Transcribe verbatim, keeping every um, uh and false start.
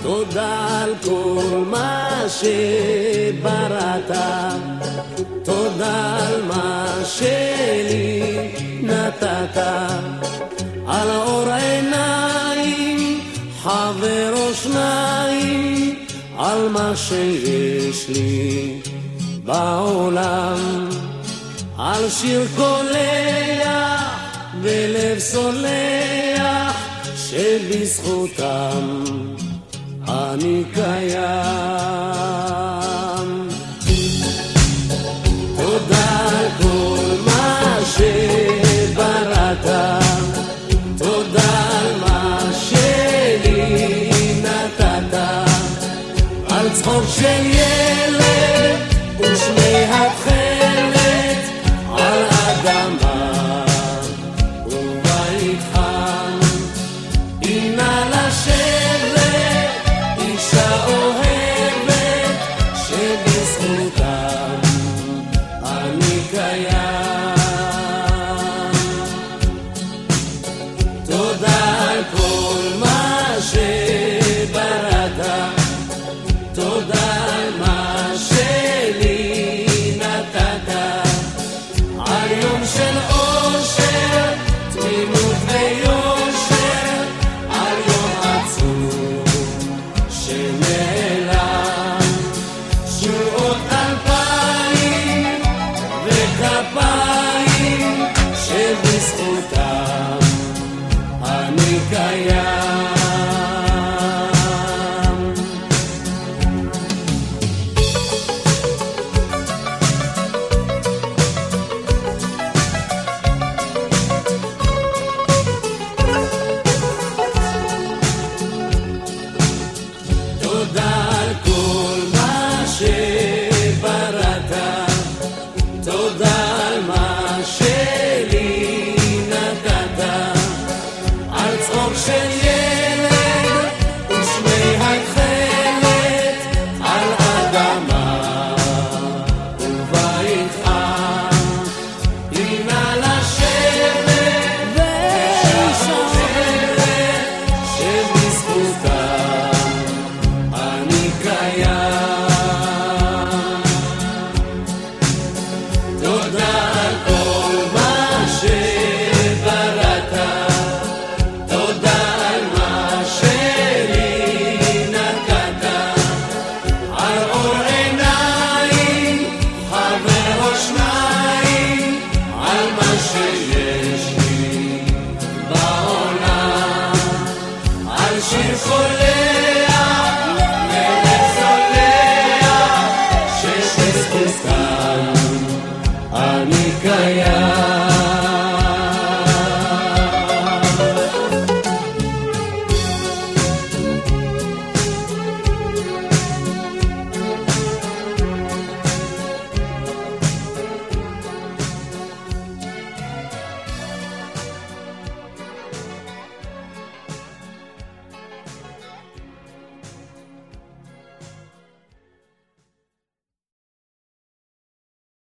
תודה על כל מה שבראת, תודה על מה שלי נתת, על אור עיניים, חבר או שניים, על מה שיש לי בעולם, על שיר קולח ולב סולח שבזכותם אני קיים. תודה על כל מה שבראת, תודה על מה שלי נתת, על צחוק של ילד ושמי התכלת, על אדמה ובית חם, הנה לשבת אישה אוהבת שבזכותם אני קיים. תודה על כל מה שבראת, תודה על מה שלי נתת, על יום של אושר, תמימות ויושר, על יום עצוב שנעלם, שורות אלפיים וכפיים שבזכותם אני קיים. תודה על כל מה שבראת, תודה על מה שלי נתת, על צחוק של ילד ושמי התכלת, על אדמה ובית חם, הנה לשבת ואישה אוהבת שבזכותם אני קיים. תודה על כל מה שבראת, תודה על מה שלי נתת, על אור עיניים, חבר או שניים, על מה שיש לי בעולם, על שיר קולח